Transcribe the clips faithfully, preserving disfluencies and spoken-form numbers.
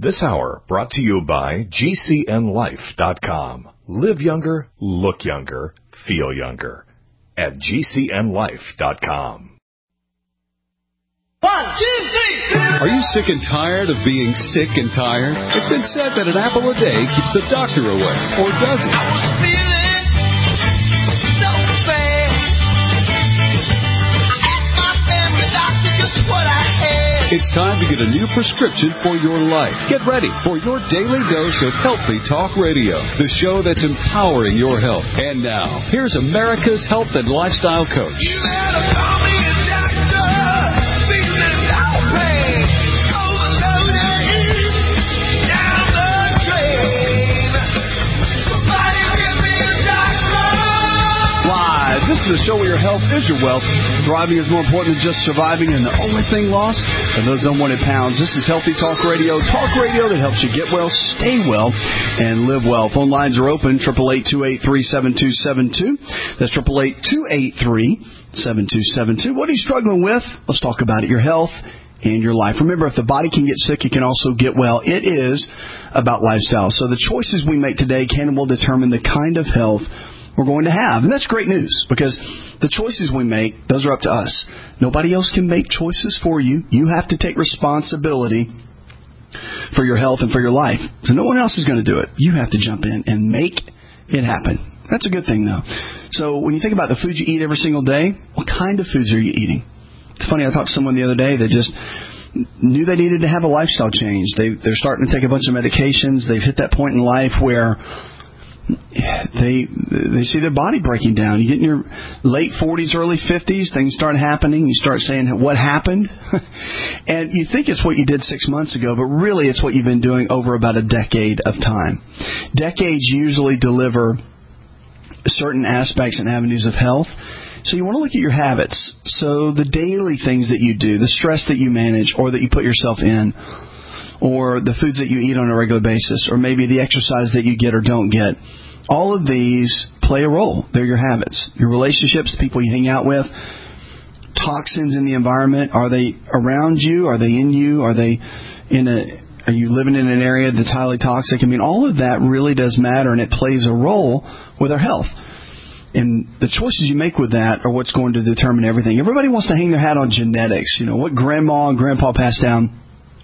This hour brought to you by G C N life dot com. Live younger, look younger, feel younger at G C N life dot com. One, two, three. Are you sick and tired of being sick and tired? It's been said that an apple a day keeps the doctor away, or does it? I was feeling so bad. I asked my family doctor just what I had. It's time to get a new prescription for your life. Get ready for your daily dose of Healthy Talk Radio, the show that's empowering your health. And now, here's America's health and lifestyle coach. You better call me a doctor. Feeling no pain. Overloaded. Down the drain. Somebody give me a doctor. Live. This is the show where your health is your wealth. Thriving is more important than just surviving, and the only thing lost are those unwanted pounds. This is Healthy Talk Radio. Talk radio that helps you get well, stay well, and live well. Phone lines are open, eight eight eight, two eight three, seven two seven two. That's eight eight eight, two eight three, seven two seven two. What are you struggling with? Let's talk about it. Your health and your life. Remember, if the body can get sick, it can also get well. It is about lifestyle. So the choices we make today can and will determine the kind of health we're going to have. And that's great news, because the choices we make, those are up to us. Nobody else can make choices for you. You have to take responsibility for your health and for your life. So no one else is going to do it. You have to jump in and make it happen. That's a good thing, though. So when you think about the food you eat every single day, what kind of foods are you eating? It's funny, I talked to someone the other day that just knew they needed to have a lifestyle change. They, they're starting to take a bunch of medications. They've hit that point in life where They they see their body breaking down. You get in your late forties, early fifties, things start happening. You start saying, what happened? And you think it's what you did six months ago, but really it's what you've been doing over about a decade of time. Decades usually deliver certain aspects and avenues of health. So you want to look at your habits. So the daily things that you do, the stress that you manage or that you put yourself in, or the foods that you eat on a regular basis, or maybe the exercise that you get or don't get. All of these play a role. They're your habits, your relationships, people you hang out with, toxins in the environment. Are they around you? Are they in you? Are they in a? Are you living in an area that's highly toxic? I mean, all of that really does matter, and it plays a role with our health. And the choices you make with that are what's going to determine everything. Everybody wants to hang their hat on genetics. You know, what grandma and grandpa passed down.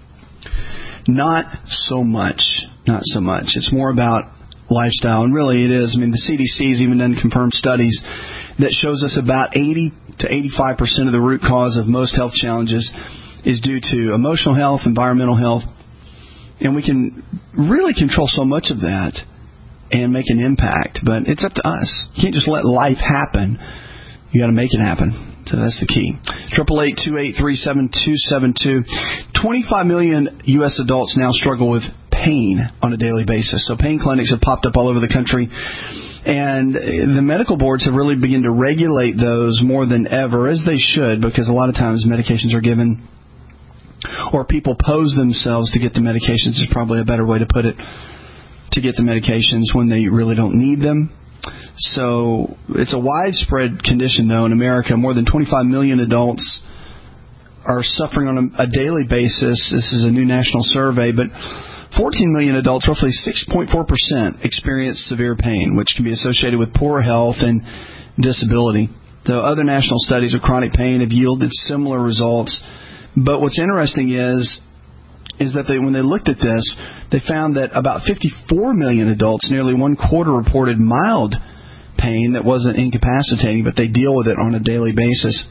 Not so much. Not so much. It's more about lifestyle. And really it is. I mean, the C D C has even done confirmed studies that shows us about eighty to eighty-five percent of the root cause of most health challenges is due to emotional health, environmental health. And we can really control so much of that and make an impact. But it's up to us. You can't just let life happen. You got to make it happen. So that's the key. eight eight eight, two eight three, seven two seven two. twenty-five million U S adults now struggle with pain on a daily basis. So pain clinics have popped up all over the country. And the medical boards have really begun to regulate those more than ever, as they should, because a lot of times medications are given, or people pose themselves to get the medications, is probably a better way to put it, to get the medications when they really don't need them. So it's a widespread condition, though, in America. More than twenty-five million adults are suffering on a, a daily basis. This is a new national survey, but fourteen million adults, roughly six point four percent, experience severe pain, which can be associated with poor health and disability. So other national studies of chronic pain have yielded similar results. But what's interesting is is that they, when they looked at this, they found that about fifty-four million adults, nearly one quarter, reported mild pain that wasn't incapacitating, but they deal with it on a daily basis.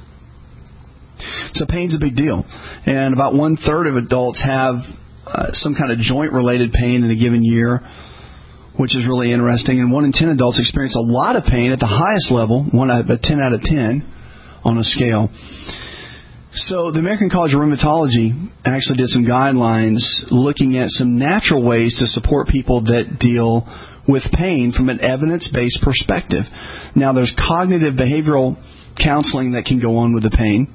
So pain's a big deal. And about one-third of adults have uh, some kind of joint-related pain in a given year, which is really interesting. And one in ten adults experience a lot of pain at the highest level, one out of ten out of ten on a scale. So the American College of Rheumatology actually did some guidelines looking at some natural ways to support people that deal with pain from an evidence-based perspective. Now, there's cognitive behavioral counseling that can go on with the pain,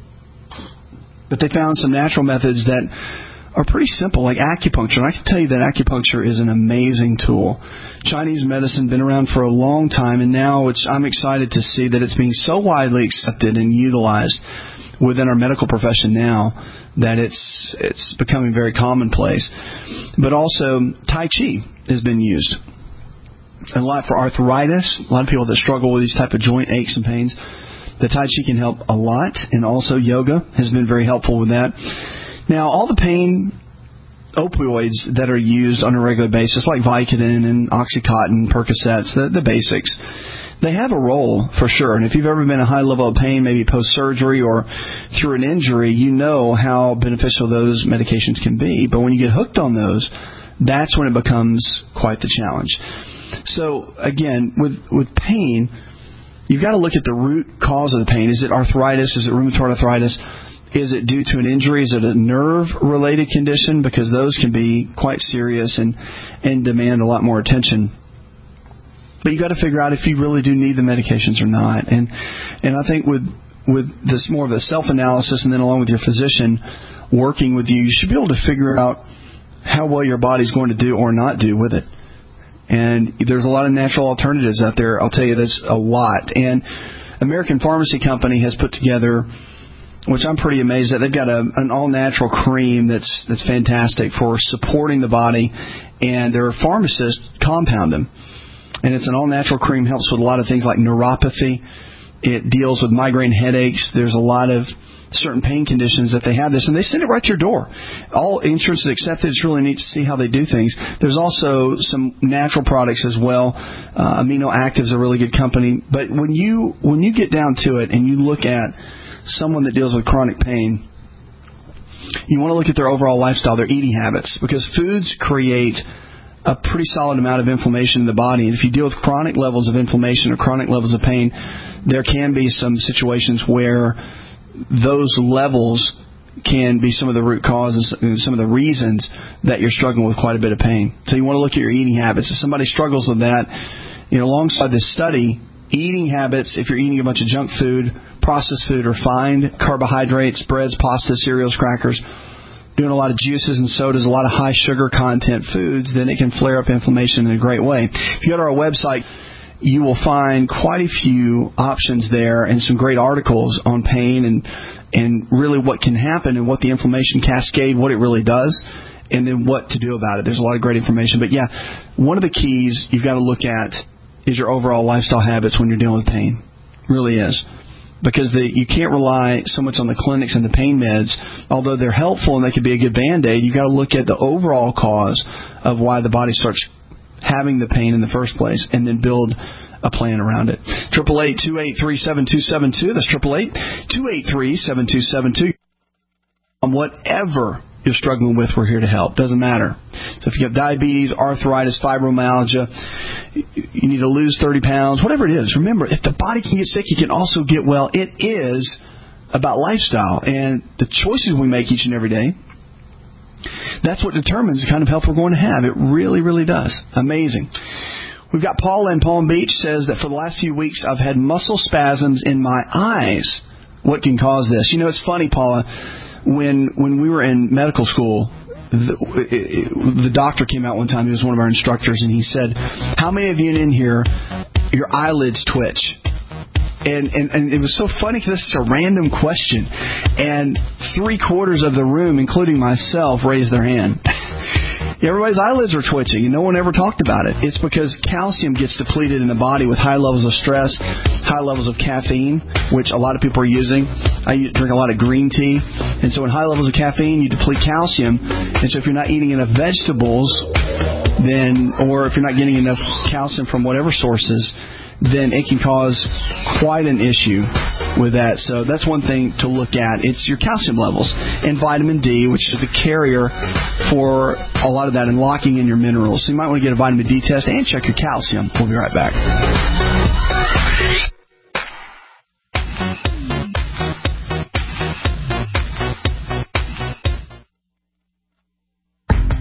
but they found some natural methods that are pretty simple, like acupuncture. And I can tell you that acupuncture is an amazing tool. Chinese medicine been around for a long time, and now it's, I'm excited to see that it's being so widely accepted and utilized within our medical profession now that it's it's becoming very commonplace. But also, Tai Chi has been used a lot for arthritis. A lot of people that struggle with these type of joint aches and pains, the Tai Chi can help a lot, and also yoga has been very helpful with that. Now, all the pain opioids that are used on a regular basis, like Vicodin and Oxycontin, Percocets, the, the basics, they have a role for sure. And if you've ever been in a high level of pain, maybe post-surgery or through an injury, you know how beneficial those medications can be. But when you get hooked on those, that's when it becomes quite the challenge. So, again, with, with pain, you've got to look at the root cause of the pain. Is it arthritis? Is it rheumatoid arthritis? Is it due to an injury? Is it a nerve-related condition? Because those can be quite serious and, and demand a lot more attention. But you've got to figure out if you really do need the medications or not. And and I think with with this more of a self-analysis, and then along with your physician working with you, you should be able to figure out how well your body's going to do or not do with it. And there's a lot of natural alternatives out there. I'll tell you this a lot. And American Pharmacy Company has put together, which I'm pretty amazed at. They've got a, an all-natural cream that's that's fantastic for supporting the body, and their pharmacists compound them. And it's an all-natural cream, helps with a lot of things like neuropathy. It deals with migraine headaches. There's a lot of certain pain conditions that they have this, and they send it right to your door. All insurance is accepted. It's really neat to see how they do things. There's also some natural products as well. Uh, Amino Active's a really good company. But when you when you get down to it and you look at someone that deals with chronic pain, you want to look at their overall lifestyle, their eating habits, because foods create a pretty solid amount of inflammation in the body. And if you deal with chronic levels of inflammation or chronic levels of pain, there can be some situations where those levels can be some of the root causes and some of the reasons that you're struggling with quite a bit of pain. So you want to look at your eating habits. If somebody struggles with that, you know, alongside this study, eating habits, if you're eating a bunch of junk food, processed food, refined carbohydrates, breads, pasta, cereals, crackers, doing a lot of juices and sodas, a lot of high sugar content foods, then it can flare up inflammation in a great way. If you go to our website, you will find quite a few options there and some great articles on pain and and really what can happen and what the inflammation cascade, what it really does, and then what to do about it. There's a lot of great information. But, yeah, one of the keys you've got to look at is your overall lifestyle habits when you're dealing with pain. It really is. Because the, you can't rely so much on the clinics and the pain meds. Although they're helpful and they could be a good Band-Aid, you've got to look at the overall cause of why the body starts having the pain in the first place and then build a plan around it. eight eight eight, two eight three, seven two seven two. That's eight eight eight, two eight three, seven two seven two. On whatever you're struggling with, we're here to help. Doesn't matter. So if you have diabetes, arthritis, fibromyalgia, you need to lose thirty pounds, whatever it is, remember, if the body can get sick, you can also get well. It is about lifestyle and the choices we make each and every day. That's what determines the kind of health we're going to have. It really, really does. Amazing. We've got Paula in Palm Beach says that for the last few weeks I've had muscle spasms in my eyes. What can cause this? You know, it's funny, Paula. When when we were in medical school, the, the doctor came out one time. He was one of our instructors, and he said, "How many of you in here, your eyelids twitch?" And and, and it was so funny because it's a random question, and three quarters of the room, including myself, raised their hand. Everybody's eyelids are twitching, and no one ever talked about it. It's because calcium gets depleted in the body with high levels of stress, high levels of caffeine, which a lot of people are using. I drink a lot of green tea, and so in high levels of caffeine, you deplete calcium. And so if you're not eating enough vegetables, then, or if you're not getting enough calcium from whatever sources, then it can cause quite an issue with that. So that's one thing to look at. It's your calcium levels and vitamin D, which is the carrier for a lot of that and locking in your minerals. So you might want to get a vitamin D test and check your calcium. We'll be right back.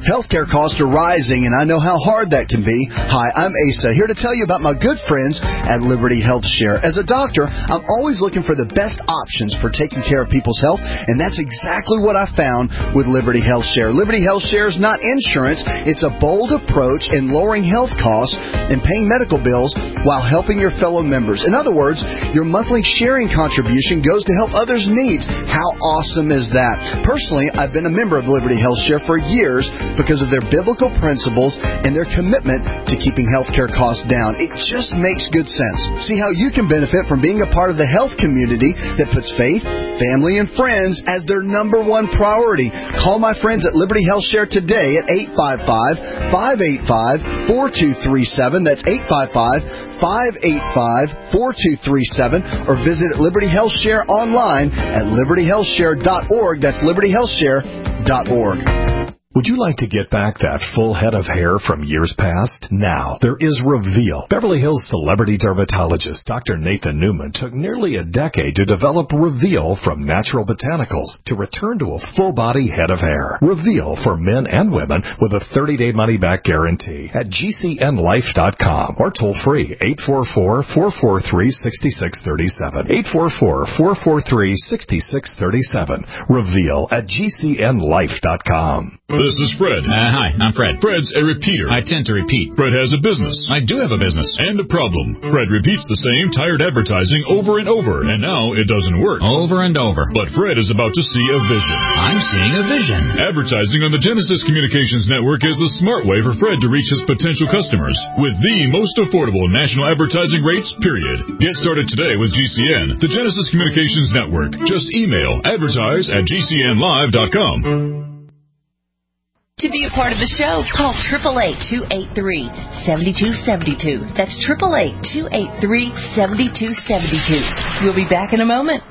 Healthcare costs are rising, and I know how hard that can be. Hi, I'm Asa, here to tell you about my good friends at Liberty Health Share. As a doctor, I'm always looking for the best options for taking care of people's health, and that's exactly what I found with Liberty Health Share. Liberty Health Share is not insurance. It's a bold approach in lowering health costs and paying medical bills while helping your fellow members. In other words, your monthly sharing contribution goes to help others' needs. How awesome is that? Personally, I've been a member of Liberty Health Share for years because of their biblical principles and their commitment to keeping healthcare costs down. It just makes good sense. See how you can benefit from being a part of the health community that puts faith, family, and friends as their number one priority. Call my friends at Liberty Health Share today at eight five five, five eight five, four two three seven. That's eight five five, five eight five, four two three seven. Or visit Liberty Health Share online at liberty health share dot org. That's liberty health share dot org. Would you like to get back that full head of hair from years past? Now, there is Reveal. Beverly Hills celebrity dermatologist Doctor Nathan Newman took nearly a decade to develop Reveal from natural botanicals to return to a full-body head of hair. Reveal for men and women with a thirty-day money-back guarantee at G C N life dot com or toll-free eight four four, four four three, six six three seven. eight four four, four four three, six six three seven. Reveal at G C N life dot com. This is Fred. Uh, hi, I'm Fred. Fred's a repeater. I tend to repeat. Fred has a business. I do have a business. And a problem. Fred repeats the same tired advertising over and over, and now it doesn't work. Over and over. But Fred is about to see a vision. I'm seeing a vision. Advertising on the Genesis Communications Network is the smart way for Fred to reach his potential customers with the most affordable national advertising rates, period. Get started today with G C N, the Genesis Communications Network. Just email advertise at G C N live dot com. To be a part of the show, call eight eight eight, two eight three, seven two seven two. That's eight eight eight, two eight three, seven two seven two. We'll be back in a moment.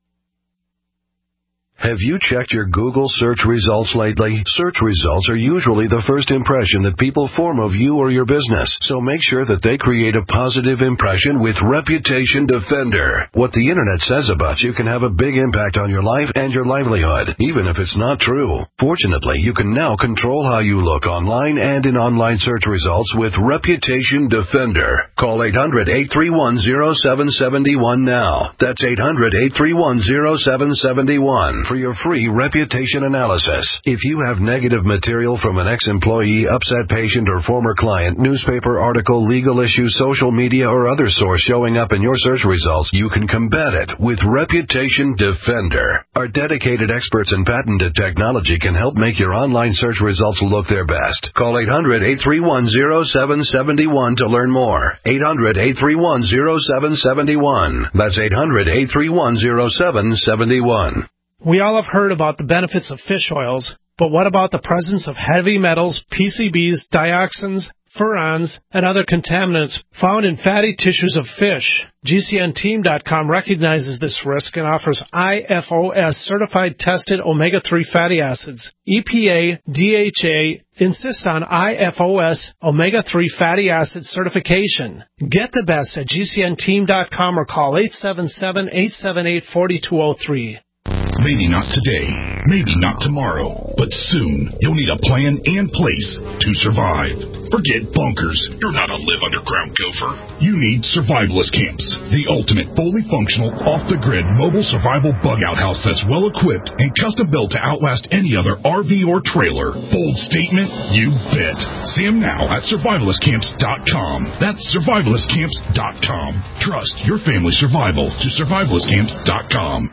Have you checked your Google search results lately? Search results are usually the first impression that people form of you or your business, so make sure that they create a positive impression with Reputation Defender. What the internet says about you can have a big impact on your life and your livelihood, even if it's not true. Fortunately, you can now control how you look online and in online search results with Reputation Defender. Call eight hundred, eight three one, zero seven seven one now. That's eight hundred, eight three one, zero seven seven one. For your free reputation analysis. If you have negative material from an ex-employee, upset patient, or former client, newspaper article, legal issue, social media, or other source showing up in your search results, you can combat it with Reputation Defender. Our dedicated experts in patented technology can help make your online search results look their best. Call eight hundred, eight three one, zero seven seven one to learn more. eight hundred, eight three one, zero seven seven one. That's eight hundred, eight three one, zero seven seven one. We all have heard about the benefits of fish oils, but what about the presence of heavy metals, P C Bs, dioxins, furans, and other contaminants found in fatty tissues of fish? G C N team dot com recognizes this risk and offers I F O S certified tested omega three fatty acids. E P A, D H A insist on I F O S omega three fatty acid certification. Get the best at G C N team dot com or call eight seven seven, eight seven eight, four two zero three. Maybe not today, maybe not tomorrow, but soon you'll need a plan and place to survive. Forget bunkers. You're not a live underground gopher. You need survivalist camps, the ultimate fully functional, off-the-grid mobile survival bug-out house that's well-equipped and custom-built to outlast any other R V or trailer. Bold statement? You bet. See them now at survivalist camps dot com. That's survivalist camps dot com. Trust your family's survival to survivalist camps dot com.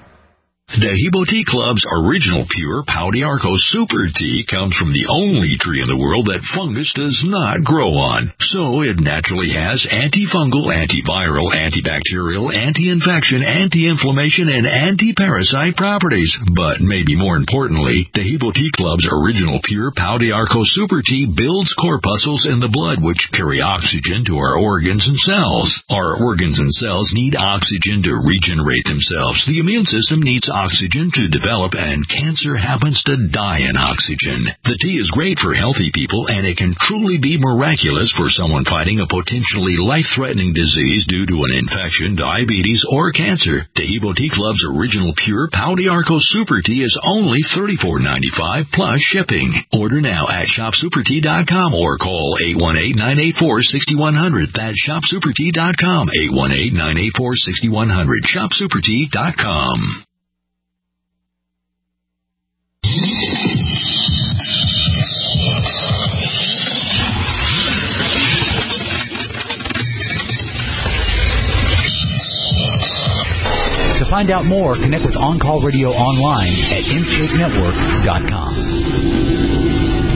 Dehibo Tea Club's original pure Pau d'Arco Super Tea comes from the only tree in the world that fungus does not grow on. So it naturally has antifungal, antiviral, antibacterial, anti-infection, anti-inflammation, and anti-parasite properties. But maybe more importantly, Dehibo Tea Club's original pure Pau d'Arco Super Tea builds corpuscles in the blood which carry oxygen to our organs and cells. Our organs and cells need oxygen to regenerate themselves. The immune system needs oxygen oxygen to develop, and cancer happens to die in oxygen. The tea is great for healthy people, and it can truly be miraculous for someone fighting a potentially life-threatening disease due to an infection, diabetes, or cancer. Taheebo Tea Club's original pure Pau d'Arco Super Tea is only thirty-four ninety-five plus shipping. Order now at shop super tea dot com or call eight one eight, nine eight four, six one zero zero. That's shop super tea dot com, eight one eight, nine eight four, six one zero zero. shop super tea dot com. To find out more, connect with On Call Radio online at inscape network dot com.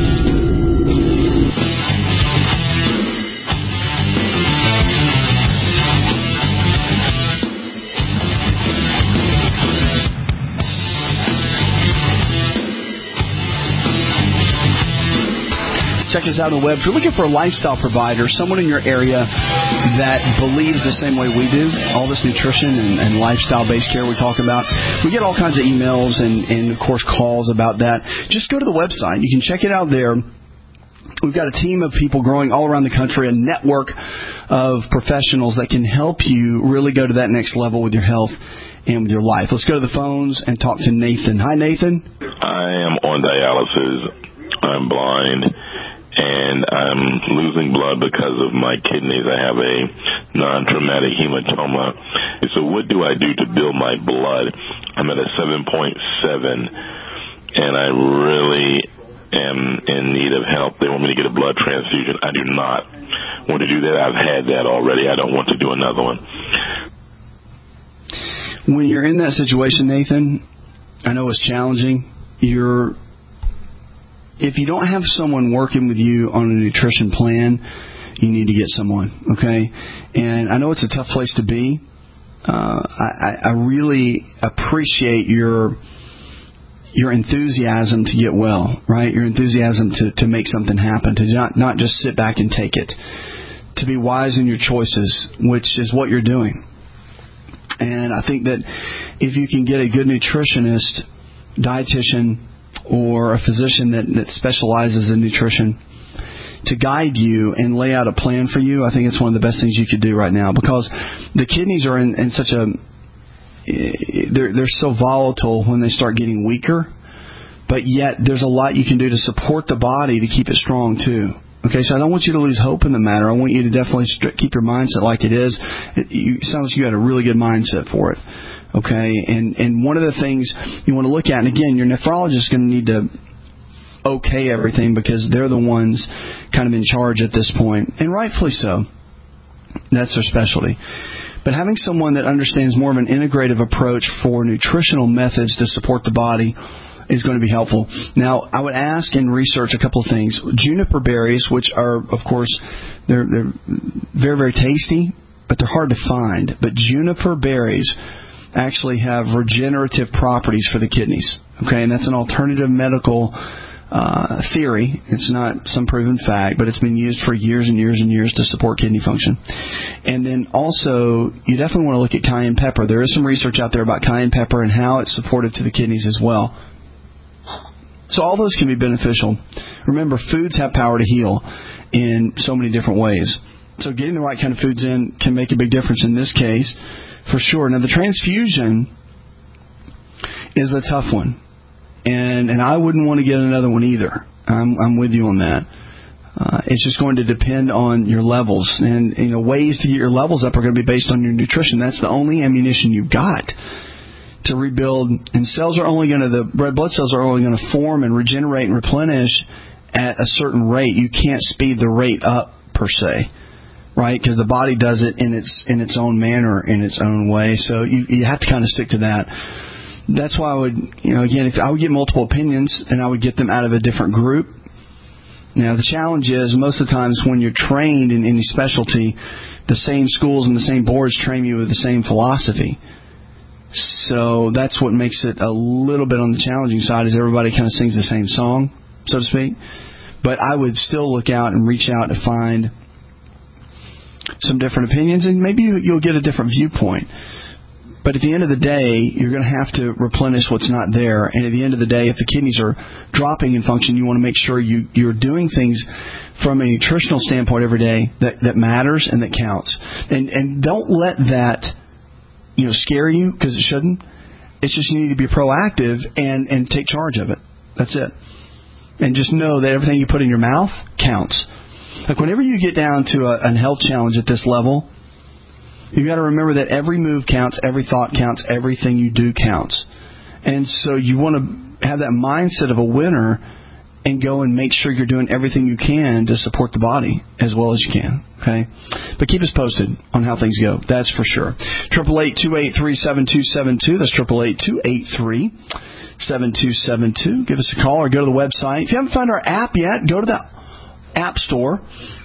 Check us out on the web. If you're looking for a lifestyle provider, someone in your area that believes the same way we do, all this nutrition and, and lifestyle-based care we talk about, we get all kinds of emails and, and, of course, calls about that. Just go to the website. You can check it out there. We've got a team of people growing all around the country, a network of professionals that can help you really go to that next level with your health and with your life. Let's go to the phones and talk to Nathan. Hi, Nathan. I am on dialysis. I'm blind. And I'm losing blood because of my kidneys. I have a non-traumatic hematoma. So what do I do to build my blood? I'm at a seven point seven, and I really am in need of help. They want me to get a blood transfusion. I do not want to do that. I've had that already. I don't want to do another one. When you're in that situation, Nathan, I know it's challenging. You're If you don't have someone working with you on a nutrition plan, you need to get someone, okay? And I know it's a tough place to be. Uh, I, I really appreciate your your enthusiasm to get well, right? Your enthusiasm to, to make something happen, to not, not just sit back and take it, to be wise in your choices, which is what you're doing. And I think that if you can get a good nutritionist, dietitian, or a physician that, that specializes in nutrition to guide you and lay out a plan for you, I think it's one of the best things you could do right now, because the kidneys are in, in such a they're they're so volatile when they start getting weaker, but yet there's a lot you can do to support the body to keep it strong too. Okay, so I don't want you to lose hope in the matter. I want you to definitely keep your mindset like it is. It, you, it sounds like you got a really good mindset for it. Okay, and, and one of the things you want to look at, and again, your nephrologist is going to need to okay everything because they're the ones kind of in charge at this point, and rightfully so. That's their specialty. But having someone that understands more of an integrative approach for nutritional methods to support the body is going to be helpful. Now, I would ask and research a couple of things. Juniper berries, which are, of course, they're, they're very, very tasty, but they're hard to find. But juniper berries actually have regenerative properties for the kidneys. Okay, and that's an alternative medical uh, theory. It's not some proven fact, but it's been used for years and years and years to support kidney function. And then also, you definitely want to look at cayenne pepper. There is some research out there about cayenne pepper and how it's supportive to the kidneys as well. So all those can be beneficial. Remember, foods have power to heal in so many different ways. So getting the right kind of foods in can make a big difference in this case, for sure. Now, the transfusion is a tough one, and and I wouldn't want to get another one either. I'm, I'm with you on that. Uh, it's just going to depend on your levels, and you know ways to get your levels up are going to be based on your nutrition. That's the only ammunition you've got to rebuild, and cells are only going to the red blood cells are only going to form and regenerate and replenish at a certain rate. You can't speed the rate up per se. Right, because the body does it in its in its own manner, in its own way. So you you have to kind of stick to that. That's why I would, you know, again, if I would get multiple opinions and I would get them out of a different group. Now the challenge is most of the times when you're trained in any specialty, the same schools and the same boards train you with the same philosophy. So that's what makes it a little bit on the challenging side, is everybody kind of sings the same song, so to speak. But I would still look out and reach out to find some different opinions, and maybe you'll get a different viewpoint. But at the end of the day, you're going to have to replenish what's not there. And at the end of the day, if the kidneys are dropping in function, you want to make sure you, you're doing things from a nutritional standpoint every day that, that matters and that counts. And, and don't let that, you know, scare you, because it shouldn't. It's just you need to be proactive and, and take charge of it. That's it. And just know that everything you put in your mouth counts. Like whenever you get down to a, a health challenge at this level, you got to remember that every move counts, every thought counts, everything you do counts. And so you want to have that mindset of a winner and go and make sure you're doing everything you can to support the body as well as you can. Okay? But keep us posted on how things go. That's for sure. eight eight eight, two eight three, seven two seven two. That's eight eight eight, two eight three, seven two seven two. Give us a call or go to the website. If you haven't found our app yet, go to the App Store.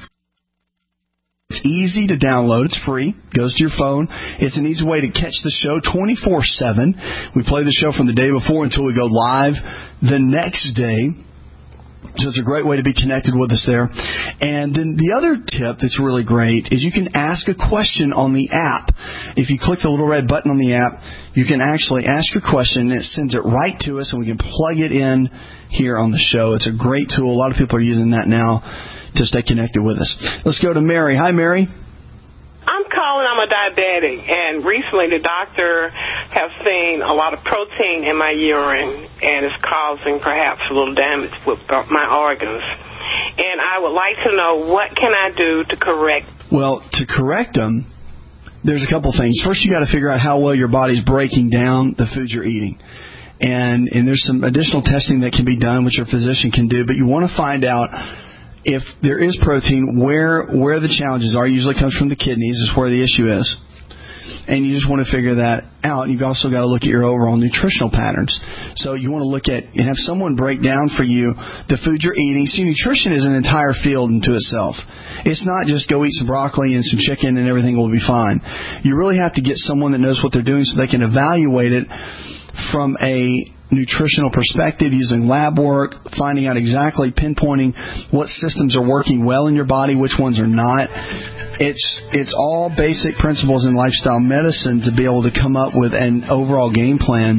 It's easy to download. It's free. It goes to your phone. It's an easy way to catch the show twenty-four seven. We play the show from the day before until we go live the next day. So it's a great way to be connected with us there. And then the other tip that's really great is you can ask a question on the app. If you click the little red button on the app, you can actually ask your question, and it sends it right to us, and we can plug it in here on the show. It's a great tool. A lot of people are using that now to stay connected with us. Let's go to Mary. Hi, Mary. I'm calling. I'm a diabetic, and recently the doctor has seen a lot of protein in my urine, and it's causing perhaps a little damage with my organs. And I would like to know, what can I do to correct? Well, to correct them, there's a couple things. First, you got to figure out how well your body's breaking down the foods you're eating. And, and there's some additional testing that can be done, which your physician can do, but you want to find out if there is protein, where where the challenges are. It usually comes from the kidneys, is where the issue is. And you just want to figure that out. You've also got to look at your overall nutritional patterns. So you want to look at and have someone break down for you the food you're eating. See, nutrition is an entire field unto itself. It's not just go eat some broccoli and some chicken and everything will be fine. You really have to get someone that knows what they're doing so they can evaluate it from a nutritional perspective, using lab work, finding out exactly, pinpointing what systems are working well in your body, which ones are not. It's it's all basic principles in lifestyle medicine to be able to come up with an overall game plan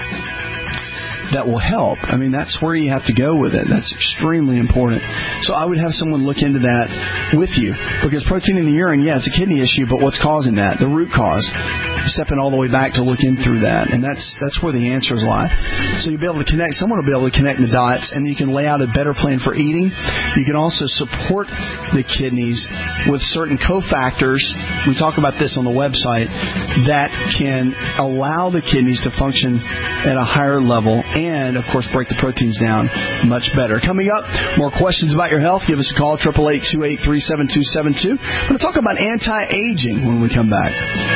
that will help. I mean, that's where you have to go with it. That's extremely important. So I would have someone look into that with you. Because protein in the urine, yeah, it's a kidney issue, but what's causing that? The root cause. Stepping all the way back to look in through that. And that's that's where the answers lie. So you'll be able to connect, someone will be able to connect the dots, and you can lay out a better plan for eating. You can also support the kidneys with certain cofactors. We talk about this on the website, that can allow the kidneys to function at a higher level and, of course, break the proteins down much better. Coming up, more questions about your health. Give us a call, eight eight eight, two eight three, seven two seven two. We're going to talk about anti-aging when we come back.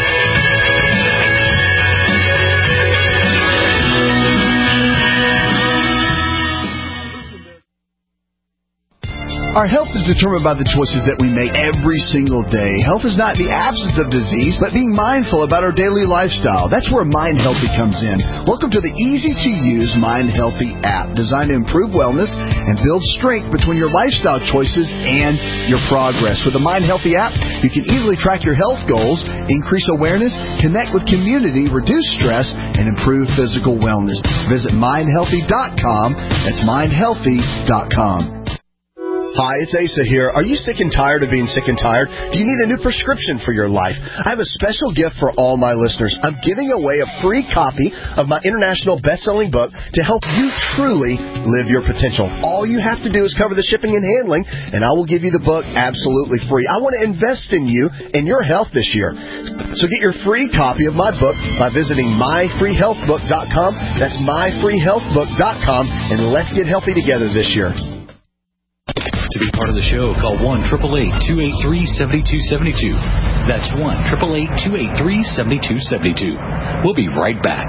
Our health is determined by the choices that we make every single day. Health is not the absence of disease, but being mindful about our daily lifestyle. That's where Mind Healthy comes in. Welcome to the easy-to-use Mind Healthy app, designed to improve wellness and build strength between your lifestyle choices and your progress. With the Mind Healthy app, you can easily track your health goals, increase awareness, connect with community, reduce stress, and improve physical wellness. Visit mind healthy dot com. That's mind healthy dot com. Hi, it's Asa here. Are you sick and tired of being sick and tired? Do you need a new prescription for your life? I have a special gift for all my listeners. I'm giving away a free copy of my international best-selling book to help you truly live your potential. All you have to do is cover the shipping and handling, and I will give you the book absolutely free. I want to invest in you and your health this year. So get your free copy of my book by visiting my free health book dot com. That's my free health book dot com, and let's get healthy together this year. To be part of the show, call one eight eight eight, two eight three, seven two seven two. That's one eight eight eight, two eight three, seven two seven two. We'll be right back.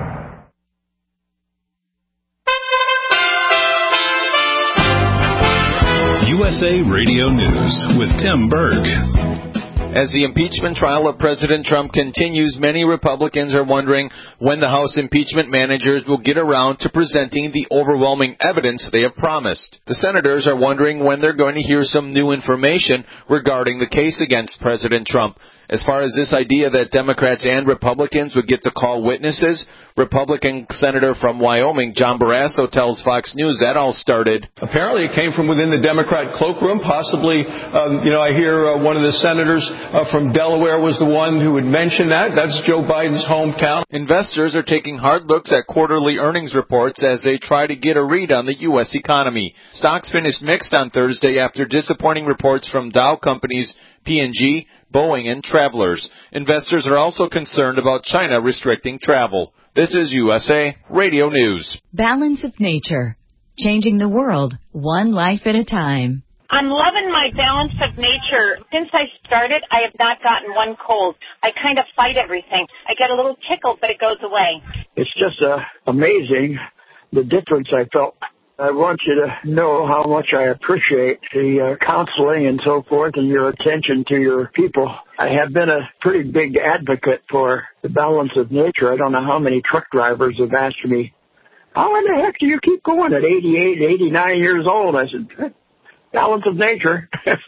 U S A Radio News with Tim Berg. As the impeachment trial of President Trump continues, many Republicans are wondering when the House impeachment managers will get around to presenting the overwhelming evidence they have promised. The senators are wondering when they're going to hear some new information regarding the case against President Trump. As far as this idea that Democrats and Republicans would get to call witnesses, Republican Senator from Wyoming, John Barrasso, tells Fox News that all started. Apparently it came from within the Democrat cloakroom. Possibly, um, you know, I hear uh, one of the senators uh, from Delaware was the one who would mention that. That's Joe Biden's hometown. Investors are taking hard looks at quarterly earnings reports as they try to get a read on the U S economy. Stocks finished mixed on Thursday after disappointing reports from Dow companies P and G, Boeing, and Travelers. Investors are also concerned about China restricting travel. This is U S A Radio News. Balance of Nature. Changing the world, one life at a time. I'm loving my Balance of Nature. Since I started, I have not gotten one cold. I kind of fight everything. I get a little tickled, but it goes away. It's just uh, amazing the difference I felt. I want you to know how much I appreciate the uh, counseling and so forth and your attention to your people. I have been a pretty big advocate for the Balance of Nature. I don't know how many truck drivers have asked me, how in the heck do you keep going at eighty-eight, eighty-nine years old? I said, Balance of Nature.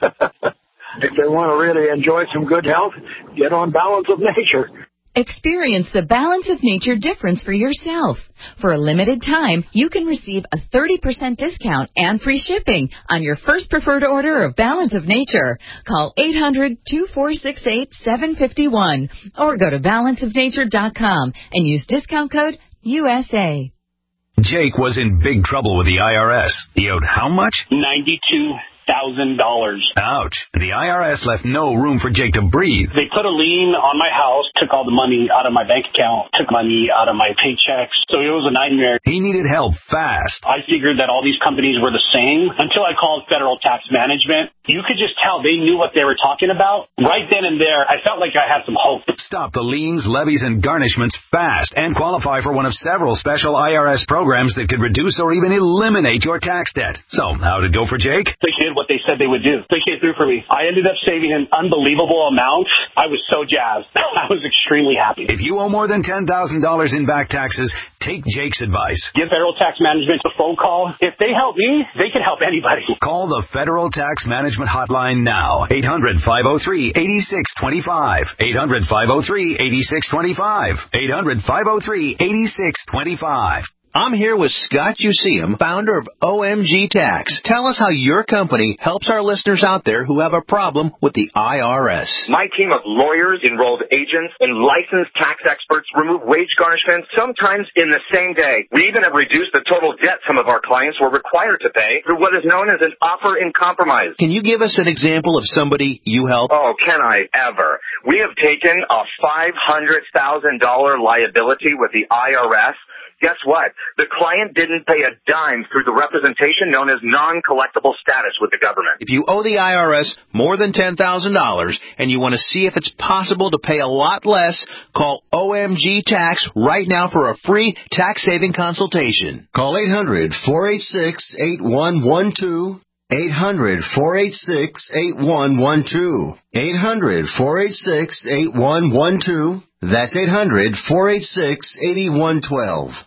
If they want to really enjoy some good health, get on Balance of Nature. Experience the Balance of Nature difference for yourself. For a limited time, you can receive a thirty percent discount and free shipping on your first preferred order of Balance of Nature. Call eight hundred, two four six eight, seven five one or go to balance of nature dot com and use discount code U S A. Jake was in big trouble with the I R S. He owed how much? ninety-two thousand dollars. Ouch. The I R S left no room for Jake to breathe. They put a lien on my house, took all the money out of my bank account, took money out of my paychecks. So it was a nightmare. He needed help fast. I figured that all these companies were the same until I called Federal Tax Management. You could just tell they knew what they were talking about. Right then and there, I felt like I had some hope. Stop the liens, levies, and garnishments fast and qualify for one of several special I R S programs that could reduce or even eliminate your tax debt. So, how'd it go for Jake? They did what they said they would do. They came through for me. I ended up saving an unbelievable amount. I was so jazzed. I was extremely happy. If you owe more than ten thousand dollars in back taxes, take Jake's advice. Give Federal Tax Management a phone call. If they help me, they can help anybody. Call the Federal Tax Management Hotline now. eight hundred, five oh three, eight six two five. eight hundred, five oh three, eight six two five. eight hundred, five oh three, eight six two five. I'm here with Scott Useum, founder of O M G Tax. Tell us how your company helps our listeners out there who have a problem with the I R S. My team of lawyers, enrolled agents, and licensed tax experts remove wage garnishments sometimes in the same day. We even have reduced the total debt some of our clients were required to pay through what is known as an offer in compromise. Can you give us an example of somebody you help? Oh, can I ever? We have taken a five hundred thousand dollars liability with the I R S. Guess what? The client didn't pay a dime through the representation known as non-collectible status with the government. If you owe the I R S more than ten thousand dollars and you want to see if it's possible to pay a lot less, call O M G Tax right now for a free tax-saving consultation. Call eight hundred, four eight six, eight one one two. eight hundred, four eight six, eight one one two. eight hundred, four eight six, eight one one two. That's eight hundred, four eight six, eight one one two.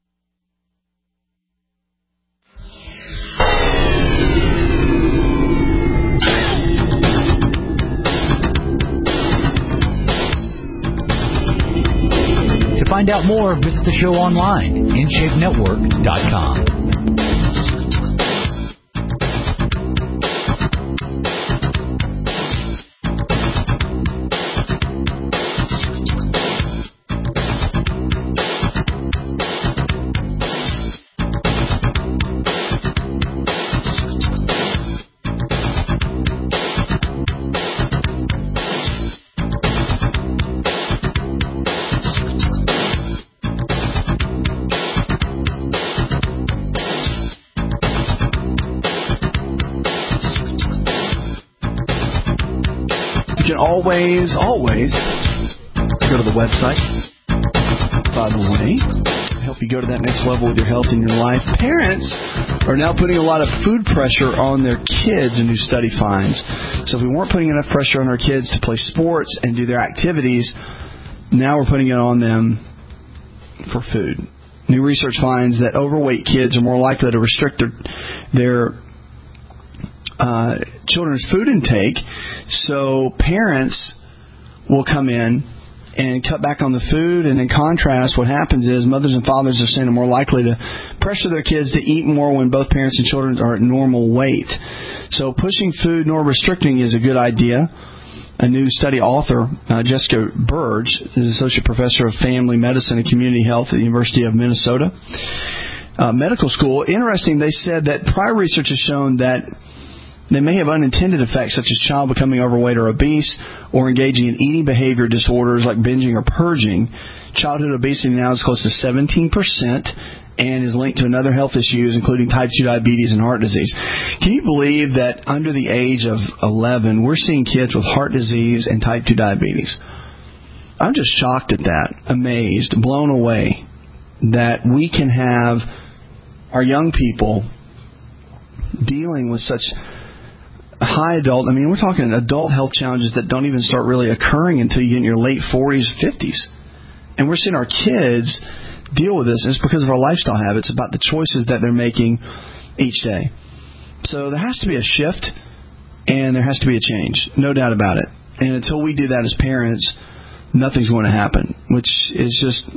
To find out more, visit the show online, in shape network dot com. Always, always go to the website, five oh one eight, help you go to that next level with your health and your life. Parents are now putting a lot of food pressure on their kids, a new study finds. So if we weren't putting enough pressure on our kids to play sports and do their activities, now we're putting it on them for food. New research finds that overweight kids are more likely to restrict their, their Uh, children's food intake, so parents will come in and cut back on the food, and in contrast, what happens is mothers and fathers are saying are more likely to pressure their kids to eat more when both parents and children are at normal weight. So pushing food nor restricting is a good idea. A new study author, uh, Jessica Burge, is Associate Professor of Family Medicine and Community Health at the University of Minnesota uh, Medical School. Interesting, they said that prior research has shown that they may have unintended effects such as child becoming overweight or obese or engaging in eating behavior disorders like binging or purging. Childhood obesity now is close to seventeen percent and is linked to another health issues, including type two diabetes and heart disease. Can you believe that under the age of eleven, we're seeing kids with heart disease and type two diabetes? I'm just shocked at that, amazed, blown away that we can have our young people dealing with such high adult, I mean, we're talking adult health challenges that don't even start really occurring until you get in your late forties, fifties. And we're seeing our kids deal with this. It's because of our lifestyle habits, about the choices that they're making each day. So there has to be a shift, and there has to be a change, no doubt about it. And until we do that as parents, nothing's going to happen, which is just,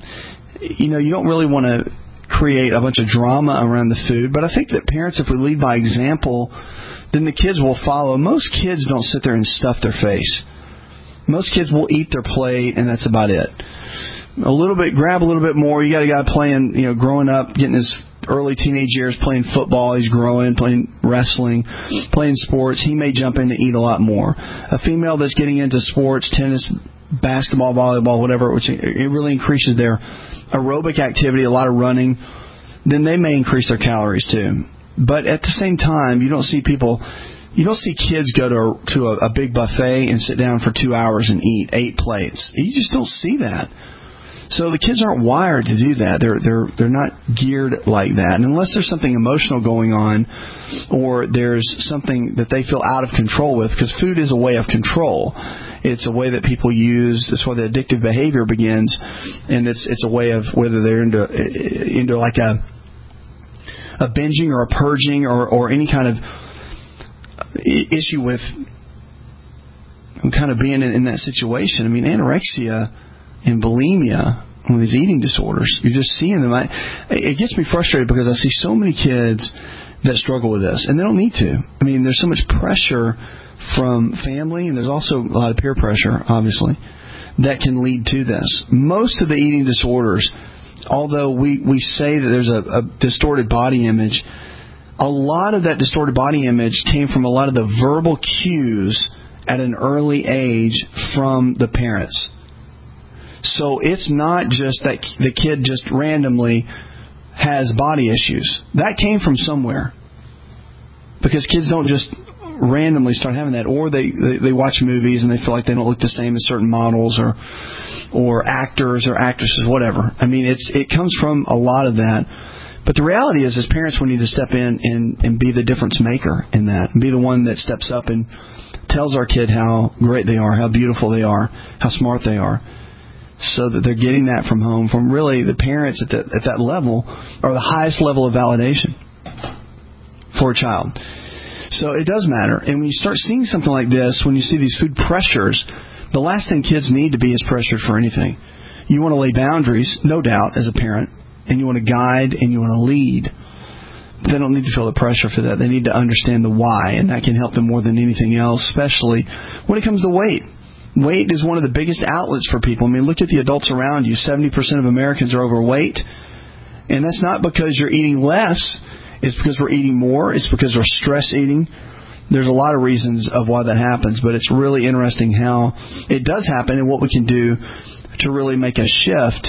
you know, you don't really want to create a bunch of drama around the food. But I think that parents, if we lead by example, then the kids will follow. Most kids don't sit there and stuff their face. Most kids will eat their plate, and that's about it. A little bit, grab a little bit more. You got a guy playing, you know, growing up, getting his early teenage years, playing football. He's growing, playing wrestling, playing sports. He may jump in to eat a lot more. A female that's getting into sports, tennis, basketball, volleyball, whatever, which it really increases their aerobic activity, a lot of running, then they may increase their calories too. But at the same time, you don't see people, you don't see kids go to a, to a, a big buffet and sit down for two hours and eat eight plates. You just don't see that. So the kids aren't wired to do that. They're they're they're not geared like that. And unless there's something emotional going on, or there's something that they feel out of control with, because food is a way of control. It's a way that people use. That's where the addictive behavior begins, and it's it's a way of whether they're into into like a a binging or a purging or, or any kind of issue with kind of being in, in that situation. I mean, anorexia and bulimia, one of these eating disorders, you're just seeing them. I, it gets me frustrated because I see so many kids that struggle with this, and they don't need to. I mean, there's so much pressure from family, and there's also a lot of peer pressure, obviously, that can lead to this. Most of the eating disorders, although we, we say that there's a, a distorted body image, a lot of that distorted body image came from a lot of the verbal cues at an early age from the parents. So it's not just that the kid just randomly has body issues. That came from somewhere. Because kids don't just randomly start having that, or they, they, they watch movies and they feel like they don't look the same as certain models or or actors or actresses, whatever. I mean, it's it comes from a lot of that. But the reality is, as parents, we need to step in and, and be the difference maker in that. And be the one that steps up and tells our kid how great they are, how beautiful they are, how smart they are, so that they're getting that from home, from really the parents at, the, at that level, are the highest level of validation for a child. So it does matter. And when you start seeing something like this, when you see these food pressures, the last thing kids need to be is pressured for anything. You want to lay boundaries, no doubt, as a parent, and you want to guide and you want to lead. But they don't need to feel the pressure for that. They need to understand the why, and that can help them more than anything else, especially when it comes to weight. Weight is one of the biggest outlets for people. I mean, look at the adults around you. seventy percent of Americans are overweight, and that's not because you're eating less. It's because we're eating more. It's because we're stress eating. There's a lot of reasons of why that happens, but it's really interesting how it does happen and what we can do to really make a shift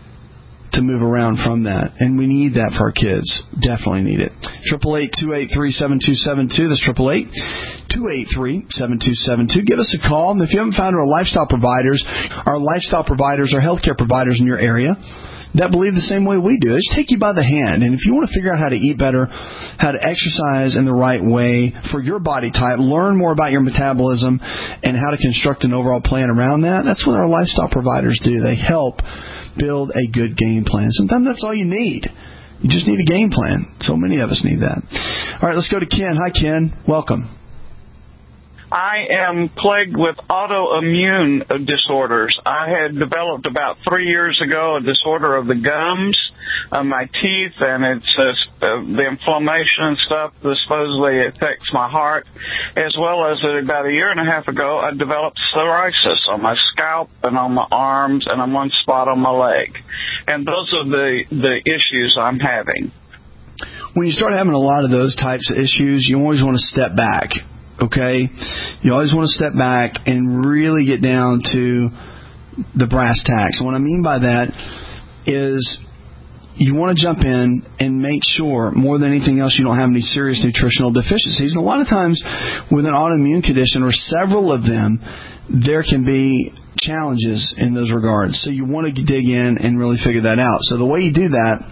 to move around from that. And we need that for our kids. Definitely need it. eight eight eight, two eight three, seven two seven two. That's eight eight eight, two eight three, seven two seven two. Give us a call. And if you haven't found our lifestyle providers, our lifestyle providers are healthcare providers in your area that believe the same way we do. They just take you by the hand. And if you want to figure out how to eat better, how to exercise in the right way for your body type, learn more about your metabolism and how to construct an overall plan around that, that's what our lifestyle providers do. They help build a good game plan. Sometimes that's all you need. You just need a game plan. So many of us need that. All right, let's go to Ken. Hi, Ken. Welcome. I am plagued with autoimmune disorders. I had developed about three years ago a disorder of the gums, of my teeth, and it's uh, the inflammation and stuff that supposedly affects my heart, as well as uh, about a year and a half ago, I developed psoriasis on my scalp and on my arms and on one spot on my leg. And those are the, the issues I'm having. When you start having a lot of those types of issues, you always want to step back. Okay, you always want to step back and really get down to the brass tacks. And what I mean by that is you want to jump in and make sure, more than anything else, you don't have any serious nutritional deficiencies. And a lot of times with an autoimmune condition, or several of them, there can be challenges in those regards. So you want to dig in and really figure that out. So the way you do that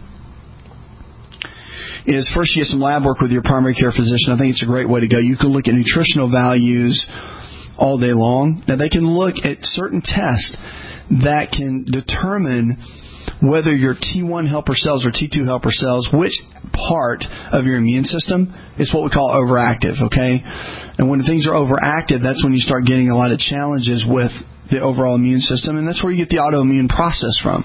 is first you get some lab work with your primary care physician. I think it's a great way to go. You can look at nutritional values all day long. Now, they can look at certain tests that can determine whether your T one helper cells or T two helper cells, which part of your immune system is what we call overactive, okay? And when things are overactive, that's when you start getting a lot of challenges with the overall immune system, and that's where you get the autoimmune process from.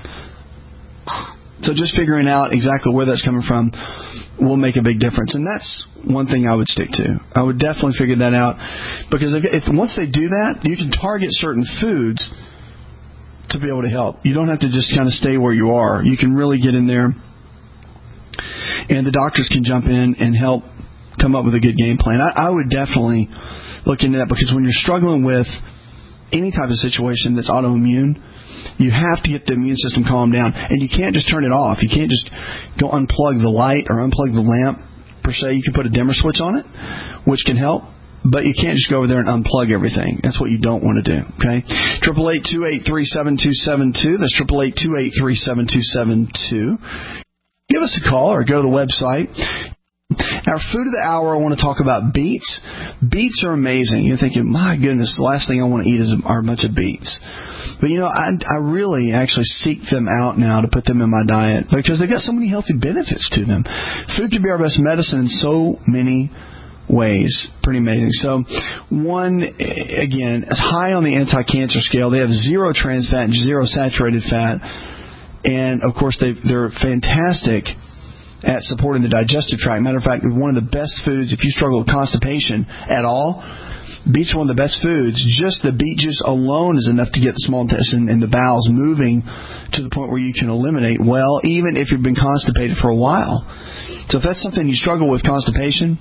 So just figuring out exactly where that's coming from will make a big difference. And that's one thing I would stick to. I would definitely figure that out. Because if, if once they do that, you can target certain foods to be able to help. You don't have to just kind of stay where you are. You can really get in there, and the doctors can jump in and help come up with a good game plan. I, I would definitely look into that, because when you're struggling with any type of situation that's autoimmune, you have to get the immune system calmed down. And you can't just turn it off. You can't just go unplug the light or unplug the lamp, per se. You can put a dimmer switch on it, which can help. But you can't just go over there and unplug everything. That's what you don't want to do, okay? eight eight eight, two eight three, seven two seven two. That's eight eight eight, two eight three, seven two seven two. Give us a call or go to the website. Our food of the hour, I want to talk about beets. Beets are amazing. You're thinking, my goodness, the last thing I want to eat is are a bunch of beets. But, you know, I, I really actually seek them out now to put them in my diet, because they've got so many healthy benefits to them. Food can be our best medicine in so many ways. Pretty amazing. So, one, again, is high on the anti-cancer scale. They have zero trans fat and zero saturated fat. And, of course, they, they're fantastic at supporting the digestive tract. Matter of fact, one of the best foods, if you struggle with constipation at all, beets are one of the best foods. Just the beet juice alone is enough to get the small intestine and the bowels moving to the point where you can eliminate well, even if you've been constipated for a while. So if that's something you struggle with, constipation,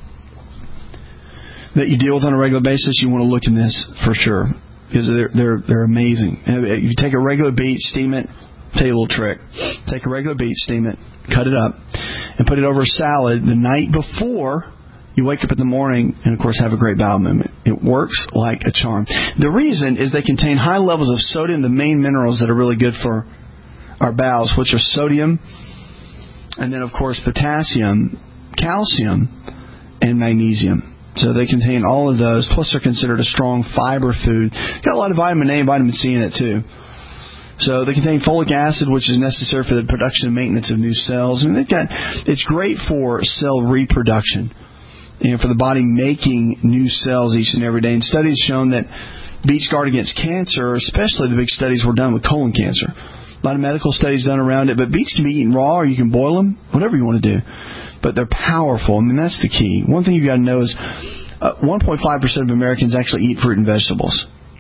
that you deal with on a regular basis, you want to look in this for sure, because they're they're they're amazing. If you take a regular beet, steam it. Tell you a little trick. Take a regular beet, steam it, cut it up, and put it over a salad the night before you wake up in the morning, and, of course, have a great bowel movement. It works like a charm. The reason is they contain high levels of sodium, the main minerals that are really good for our bowels, which are sodium, and then, of course, potassium, calcium, and magnesium. So they contain all of those, plus they're considered a strong fiber food. Got a lot of vitamin A and vitamin C in it, too. So they contain folic acid, which is necessary for the production and maintenance of new cells. I mean, they've got, it's great for cell reproduction and for the body making new cells each and every day. And studies shown that beets guard against cancer, especially the big studies were done with colon cancer. A lot of medical studies done around it. But beets can be eaten raw, or you can boil them, whatever you want to do. But they're powerful. I mean, that's the key. One thing you've got to know is uh, one point five percent of Americans actually eat fruit and vegetables.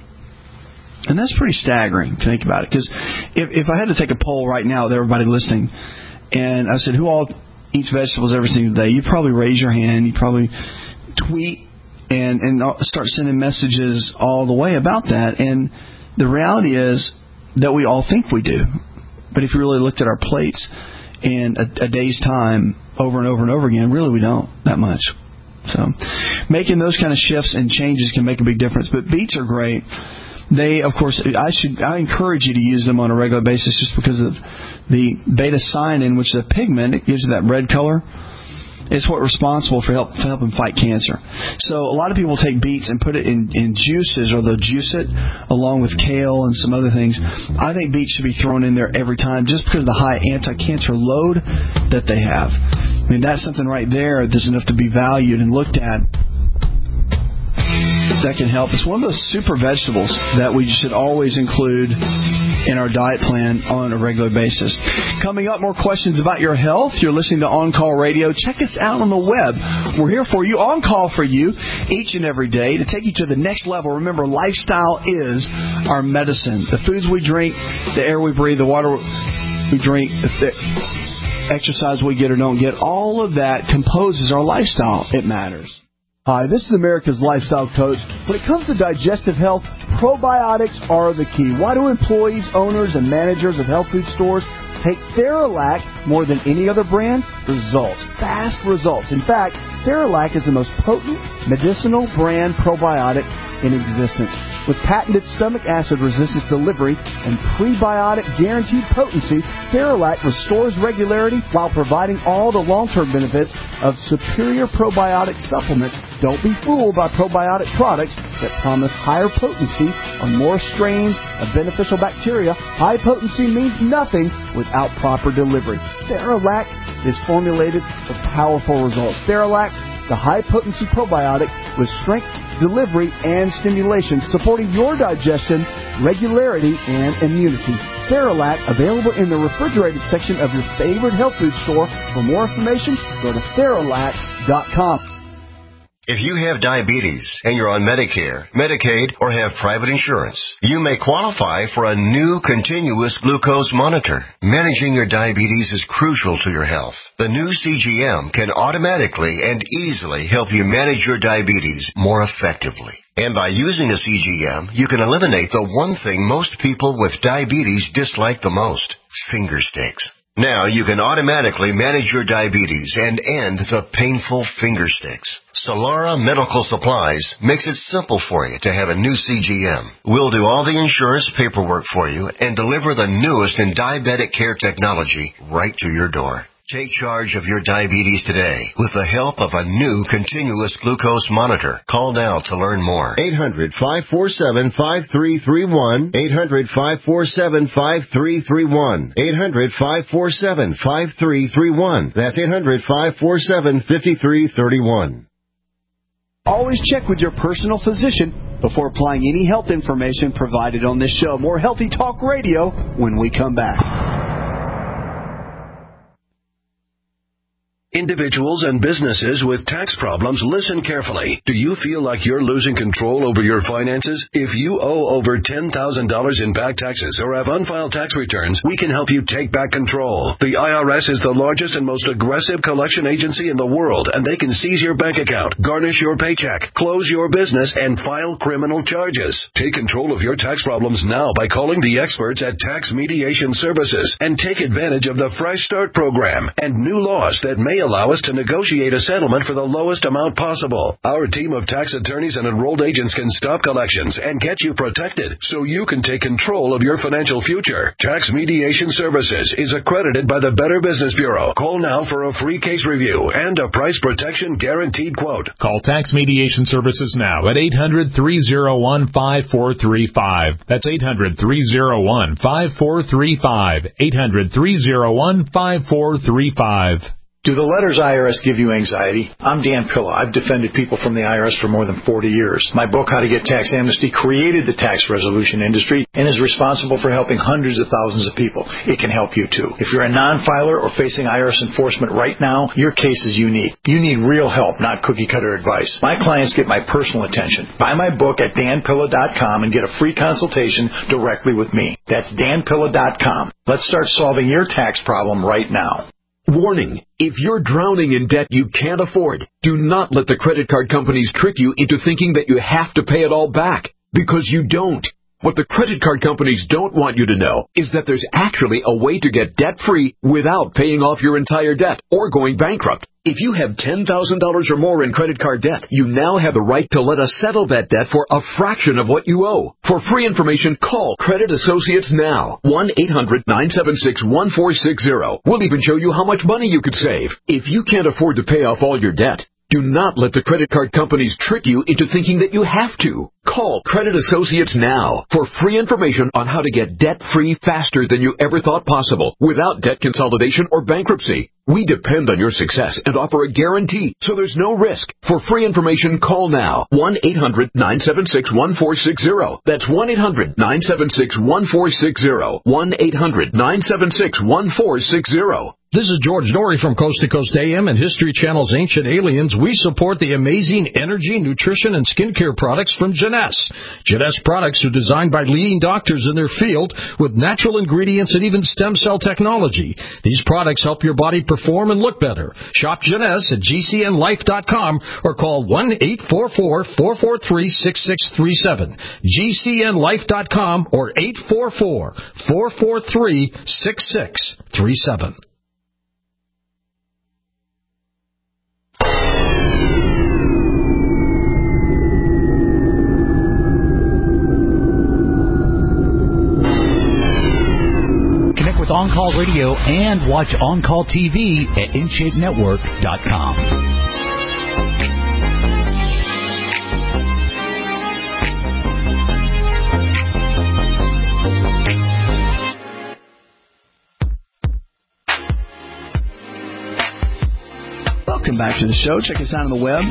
And that's pretty staggering to think about it. Because if, if I had to take a poll right now with everybody listening, and I said, who all eats vegetables every single day, you'd probably raise your hand. You'd probably tweet and, and start sending messages all the way about that. And the reality is that we all think we do. But if you really looked at our plates in a, a day's time over and over and over again, really we don't that much. So making those kind of shifts and changes can make a big difference. But beets are great. They, of course, I should I encourage you to use them on a regular basis, just because of the beta-cyanin, which is a pigment. It gives you that red color. It's what's responsible for, help, for helping fight cancer. So a lot of people take beets and put it in, in juices, or they'll juice it along with kale and some other things. I think beets should be thrown in there every time, just because of the high anti-cancer load that they have. I mean, that's something right there that's enough to be valued and looked at. that can help. It's one of those super vegetables that we should always include in our diet plan on a regular basis. Coming up, more questions about your health. You're listening to On Call Radio. Check us out on the web. We're here for you, on call for you, each and every day to take you to the next level. Remember, lifestyle is our medicine. The foods we drink, the air we breathe, the water we drink, the exercise we get or don't get, all of that composes our lifestyle. It matters. Hi, this is America's Lifestyle Coach. When it comes to digestive health, probiotics are the key. Why do employees, owners, and managers of health food stores take Theralac more than any other brand? Results. Fast results. In fact, Theralac is the most potent medicinal brand probiotic in existence. With patented stomach acid resistance delivery and prebiotic guaranteed potency, Theralac restores regularity while providing all the long-term benefits of superior probiotic supplements. Don't be fooled by probiotic products that promise higher potency on more strains of beneficial bacteria. High potency means nothing without proper delivery. Theralac is formulated for powerful results. Theralac, the high-potency probiotic with strength, delivery, and stimulation, supporting your digestion, regularity, and immunity. Theralac, available in the refrigerated section of your favorite health food store. For more information, go to Theralac dot com. If you have diabetes and you're on Medicare, Medicaid, or have private insurance, you may qualify for a new continuous glucose monitor. Managing your diabetes is crucial to your health. The new C G M can automatically and easily help you manage your diabetes more effectively. And by using a C G M, you can eliminate the one thing most people with diabetes dislike the most: finger sticks. Now you can automatically manage your diabetes and end the painful finger sticks. Solara Medical Supplies makes it simple for you to have a new C G M. We'll do all the insurance paperwork for you and deliver the newest in diabetic care technology right to your door. Take charge of your diabetes today with the help of a new continuous glucose monitor. Call now to learn more. eight hundred, five four seven, five three three one. eight hundred, five four seven, five three three one. eight hundred, five four seven, five three three one. That's eight hundred, five four seven, five three three one. Always check with your personal physician before applying any health information provided on this show. More Healthy Talk Radio when we come back. Individuals and businesses with tax problems, listen carefully. Do you feel like you're losing control over your finances? If you owe over ten thousand dollars in back taxes or have unfiled tax returns, we can help you take back control. The I R S is the largest and most aggressive collection agency in the world, and they can seize your bank account, garnish your paycheck, close your business, and file criminal charges. Take control of your tax problems now by calling the experts at Tax Mediation Services and take advantage of the Fresh Start program and new laws that may allow us to negotiate a settlement for the lowest amount possible. Our team of tax attorneys and enrolled agents can stop collections and get you protected so you can take control of your financial future. Tax Mediation Services is accredited by the Better Business Bureau. Call now for a free case review and a price protection guaranteed quote. Call Tax Mediation Services now at eight hundred, three oh one, five four three five. That's eight hundred, three oh one, five four three five. eight hundred, three oh one, five four three five. Do the letters I R S give you anxiety? I'm Dan Pilla. I've defended people from the I R S for more than forty years. My book, How to Get Tax Amnesty, created the tax resolution industry and is responsible for helping hundreds of thousands of people. It can help you too. If you're a non-filer or facing I R S enforcement right now, your case is unique. You need real help, not cookie-cutter advice. My clients get my personal attention. Buy my book at dan pilla dot com and get a free consultation directly with me. That's dan pilla dot com. Let's start solving your tax problem right now. Warning, if you're drowning in debt you can't afford, do not let the credit card companies trick you into thinking that you have to pay it all back, because you don't. What the credit card companies don't want you to know is that there's actually a way to get debt-free without paying off your entire debt or going bankrupt. If you have ten thousand dollars or more in credit card debt, you now have the right to let us settle that debt for a fraction of what you owe. For free information, call Credit Associates now. one eight hundred, nine seven six, one four six zero. We'll even show you how much money you could save. If you can't afford to pay off all your debt, Do not let the credit card companies trick you into thinking that you have to. Call Credit Associates now for free information on how to get debt-free faster than you ever thought possible without debt consolidation or bankruptcy. We depend on your success and offer a guarantee, so there's no risk. For free information, call now. one eight hundred nine seven six one four six zero. That's one eight hundred nine seven six one four six zero. one eight hundred nine seven six one four six zero. This is George Norrie from Coast to Coast A M and History Channel's Ancient Aliens. We support the amazing energy, nutrition, and skincare products from Jeunesse. Jeunesse products are designed by leading doctors in their field with natural ingredients and even stem cell technology. These products help your body perform and look better. Shop Jeunesse at G C N life dot com or call one eight four four, four four three, six six three seven. G C N life dot com or eight four four, four four three, six six three seven. With On Call Radio and watch On Call T V at in shape network dot com. Welcome back to the show. Check us out on the web.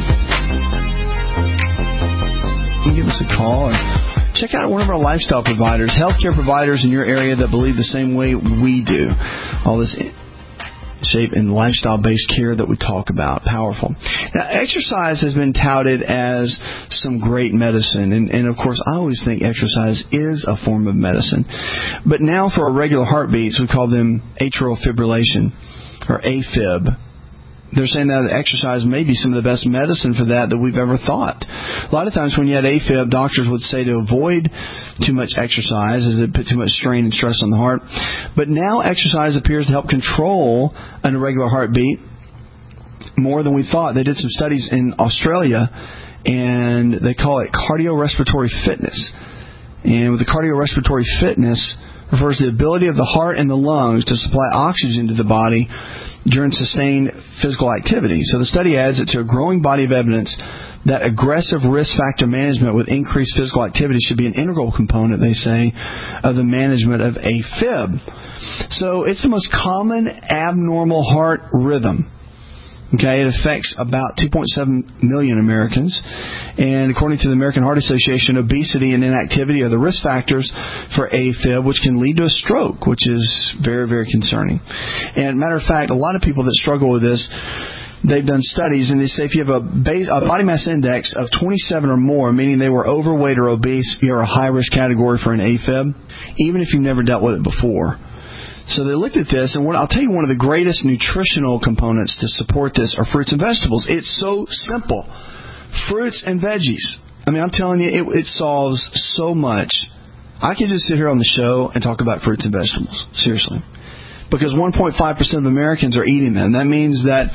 You can give us a call or check out one of our lifestyle providers, healthcare providers in your area that believe the same way we do. All this shape and lifestyle-based care that we talk about. Powerful. Now, exercise has been touted as some great medicine. And, and, of course, I always think exercise is a form of medicine. But now for our regular heartbeats, we call them atrial fibrillation, or AFib. They're saying that exercise may be some of the best medicine for that that we've ever thought. A lot of times when you had AFib, doctors would say to avoid too much exercise as it put too much strain and stress on the heart. But now exercise appears to help control an irregular heartbeat more than we thought. They did some studies in Australia, and they call it cardiorespiratory fitness. And with the cardiorespiratory fitness refers to the ability of the heart and the lungs to supply oxygen to the body during sustained physical activity. So the study adds it to a growing body of evidence that aggressive risk factor management with increased physical activity should be an integral component, they say, of the management of AFib. So it's the most common abnormal heart rhythm. Okay, it affects about two point seven million Americans. And according to the American Heart Association, obesity and inactivity are the risk factors for AFib, which can lead to a stroke, which is very, very concerning. And matter of fact, a lot of people that struggle with this, they've done studies, and they say if you have a, base, a body mass index of twenty-seven or more, meaning they were overweight or obese, you're a high-risk category for an AFib, even if you've never dealt with it before. So they looked at this, and what, I'll tell you one of the greatest nutritional components to support this are fruits and vegetables. It's so simple. Fruits and veggies. I mean, I'm telling you, it, it solves so much. I could just sit here on the show and talk about fruits and vegetables. Seriously. Because one point five percent of Americans are eating them. That means that,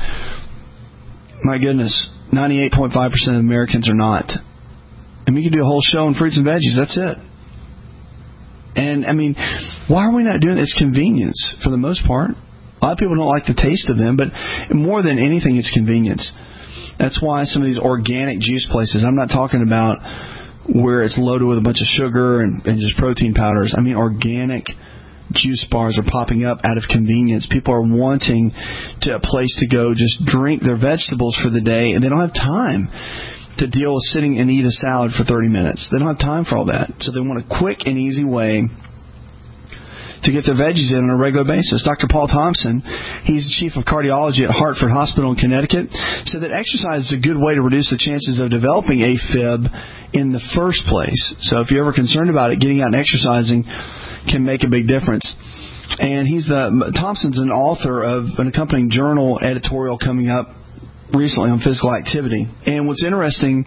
my goodness, ninety-eight point five percent of Americans are not. And we could do a whole show on fruits and veggies. That's it. And, I mean, why are we not doing it? It's convenience for the most part. A lot of people don't like the taste of them, but more than anything, it's convenience. That's why some of these organic juice places, I'm not talking about where it's loaded with a bunch of sugar and, and just protein powders. I mean, organic juice bars are popping up out of convenience. People are wanting to a place to go just drink their vegetables for the day, and they don't have time to deal with sitting and eat a salad for thirty minutes. They don't have time for all that. So they want a quick and easy way to get their veggies in on a regular basis. Doctor Paul Thompson, he's the chief of cardiology at Hartford Hospital in Connecticut, said that exercise is a good way to reduce the chances of developing AFib in the first place. So if you're ever concerned about it, getting out and exercising can make a big difference. And he's the Thompson's an author of an accompanying journal editorial coming up recently on physical activity. And what's interesting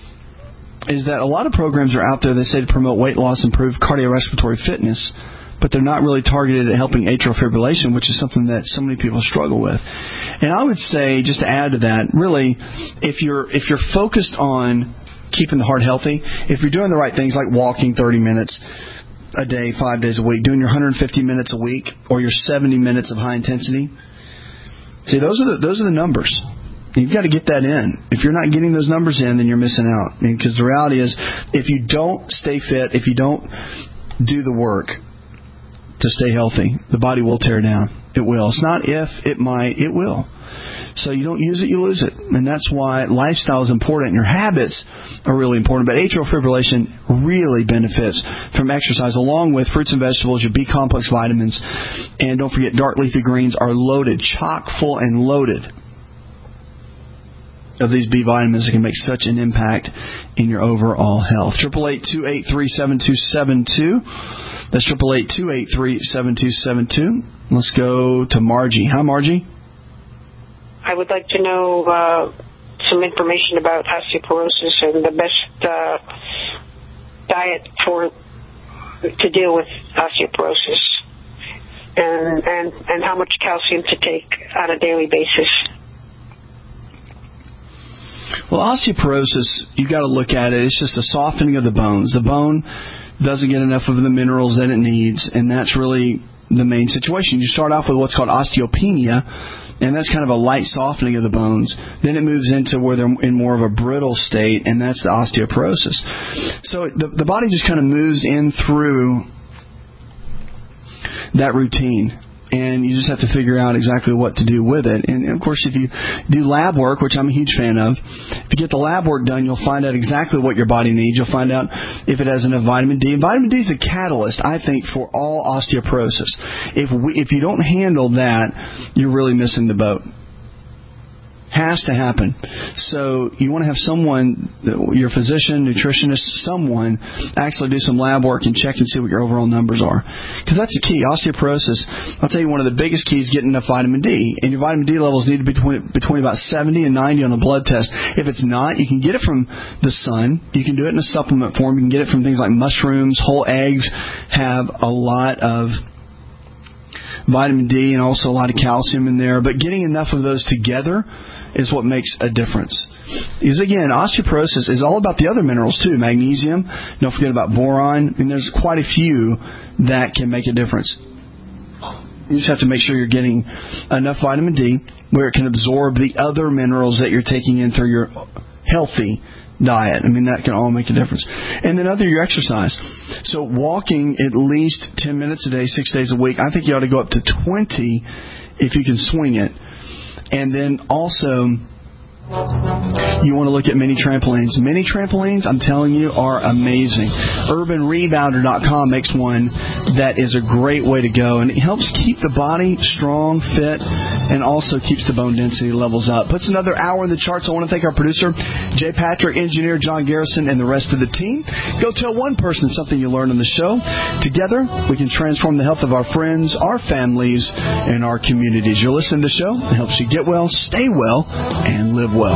is that a lot of programs are out there that say to promote weight loss, improve cardiorespiratory fitness, but they're not really targeted at helping atrial fibrillation, which is something that so many people struggle with. And I would say, just to add to that, really, if you're if you're focused on keeping the heart healthy, if you're doing the right things like walking thirty minutes a day, five days a week, doing your one hundred fifty minutes a week, or your seventy minutes of high intensity, see, those are the, those are the numbers. You've got to get that in. If you're not getting those numbers in, then you're missing out. Because the reality is, if you don't stay fit, if you don't do the work to stay healthy, the body will tear down. It will. It's not if, it might, it will. So you don't use it, you lose it. And that's why lifestyle is important. Your habits are really important. But atrial fibrillation really benefits from exercise, along with fruits and vegetables, your B-complex vitamins. And don't forget, dark leafy greens are loaded, chock full and loaded of these B vitamins that can make such an impact in your overall health. eight eight eight, two eight three, seven two seven two. That's eight eight eight, two eight three, seven two seven two. Let's go to Margie. Hi, Margie. I would like to know uh, some information about osteoporosis and the best uh, diet for to deal with osteoporosis, and, and, and how much calcium to take on a daily basis. Well, osteoporosis, you got to look at it. It's just a softening of the bones. The bone doesn't get enough of the minerals that it needs, and that's really the main situation. You start off with what's called osteopenia, and that's kind of a light softening of the bones. Then it moves into where they're in more of a brittle state, and that's the osteoporosis. So the, the body just kind of moves in through that routine. And you just have to figure out exactly what to do with it. And, of course, if you do lab work, which I'm a huge fan of, if you get the lab work done, you'll find out exactly what your body needs. You'll find out if it has enough vitamin D. And vitamin D is a catalyst, I think, for all osteoporosis. If we, if you don't handle that, you're really missing the boat. Has to happen. So you want to have someone, your physician, nutritionist, someone actually do some lab work and check and see what your overall numbers are. Because that's the key. Osteoporosis, I'll tell you, one of the biggest keys is getting enough vitamin D. And your vitamin D levels need to be between, between about seventy and ninety on the blood test. If it's not, you can get it from the sun. You can do it in a supplement form. You can get it from things like mushrooms. Whole eggs have a lot of vitamin D and also a lot of calcium in there. But getting enough of those together is what makes a difference. Is again, osteoporosis is all about the other minerals too. Magnesium, don't forget about boron, and there's quite a few that can make a difference. You just have to make sure you're getting enough vitamin D where it can absorb the other minerals that you're taking in through your healthy diet. I mean, that can all make a difference. And then other, your exercise. So walking at least ten minutes a day, six days a week. I think you ought to go up to twenty if you can swing it. And then also, you want to look at mini trampolines. Mini trampolines, I'm telling you, are amazing. urban rebounder dot com makes one that is a great way to go. And it helps keep the body strong, fit, and also keeps the bone density levels up. Puts another hour in the charts. I want to thank our producer, Jay Patrick, engineer John Garrison, and the rest of the team. Go tell one person something you learned on the show. Together, we can transform the health of our friends, our families, and our communities. You're listening to the show. It helps you get well, stay well, and live well.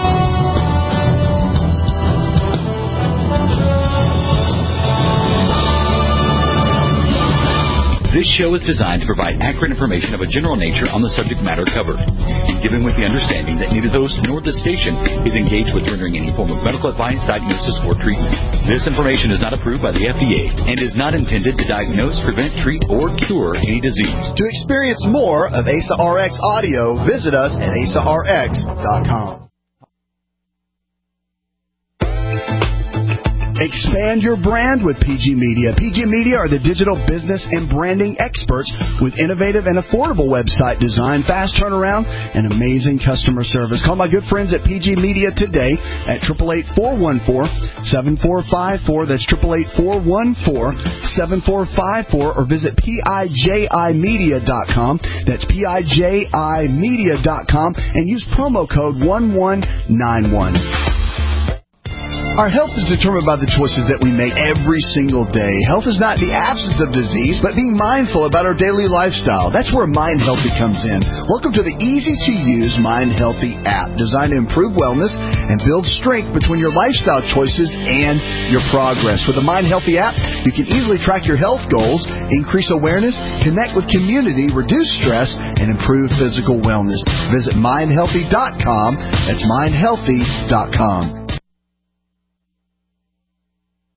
This show is designed to provide accurate information of a general nature on the subject matter covered, given with the understanding that neither the host nor the station is engaged with rendering any form of medical advice, diagnosis, or treatment. This information is not approved by the F D A and is not intended to diagnose, prevent, treat, or cure any disease. To experience more of A S A R X audio, visit us at A S A R X dot com. Expand your brand with P G Media. P G Media are the digital business and branding experts with innovative and affordable website design, fast turnaround, and amazing customer service. Call my good friends at P G Media today at eight eight eight, four one four, seven four five four. That's eight eight eight, four one four, seven four five four. Or visit P I J I media dot com. That's P I J I media dot com and use promo code one one nine one. Our health is determined by the choices that we make every single day. Health is not the absence of disease, but being mindful about our daily lifestyle. That's where Mind Healthy comes in. Welcome to the easy-to-use Mind Healthy app, designed to improve wellness and build strength between your lifestyle choices and your progress. With the Mind Healthy app, you can easily track your health goals, increase awareness, connect with community, reduce stress, and improve physical wellness. Visit mind healthy dot com. That's mind healthy dot com.